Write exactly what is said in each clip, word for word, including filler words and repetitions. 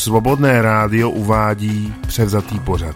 Svobodné rádio uvádí převzatý pořad.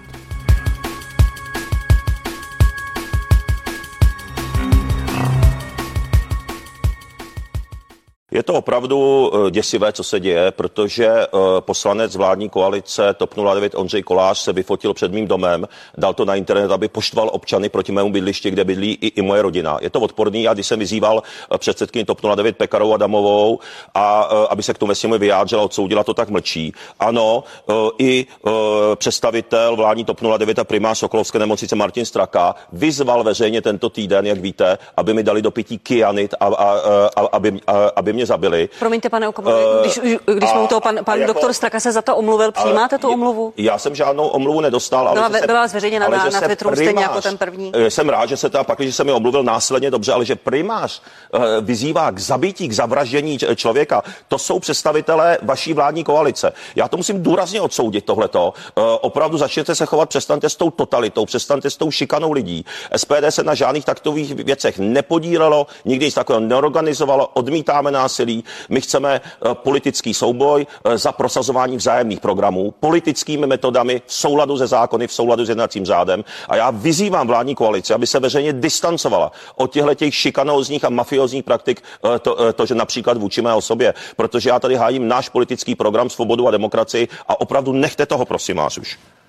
Je to opravdu děsivé, co se děje, protože poslanec vládní koalice TOP nula devět Ondřej Kolář se vyfotil před mým domem, dal to na internet, aby poštval občany proti mému bydlišti, kde bydlí i, i moje rodina. Je to odporný, a když jsem vyzýval předsedkyni TOP nula devět Pekarovou Adamovou, a aby se k tomu ve sněmovně vyjádřila, odsoudila, to tak mlčí. Ano, i představitel vládní TOP nula devět a primář Sokolovské nemocnice Martin Straka vyzval veřejně tento týden, jak víte, aby mi dali do pití kyanid a, a, a aby, a, aby mě zabili. Promiňte, pane Okamuro, uh, když, když jsme u toho, pan, pan jako, doktor Straka se za to omluvil, přijímáte tu omluvu? Já jsem žádnou omluvu nedostal. Ale byla, se, byla zveřejněna na, na Twitteru stejně jako ten první. Jsem rád, že se teda pak, že se mi omluvil následně, dobře, ale že primář uh, vyzývá k zabití, k zavraždění člověka, to jsou představitelé vaší vládní koalice. Já to musím důrazně odsoudit tohleto. Uh, opravdu začněte se chovat, přestaňte s tou totalitou, přestaňte s tou šikanou lidí. S P D se na žádných takových věcech nepodílelo, nikdy nic takového neorganizovalo, odmítáme nás. My chceme politický souboj za prosazování vzájemných programů, politickými metodami v souladu se zákony, v souladu s jednacím řádem. A já vyzývám vládní koalici, aby se veřejně distancovala od těchto šikanózních a mafiózních praktik, to, to, že například vůči mé osobě, protože já tady hájím náš politický program, svobodu a demokracii a opravdu nechte toho, prosím vás už.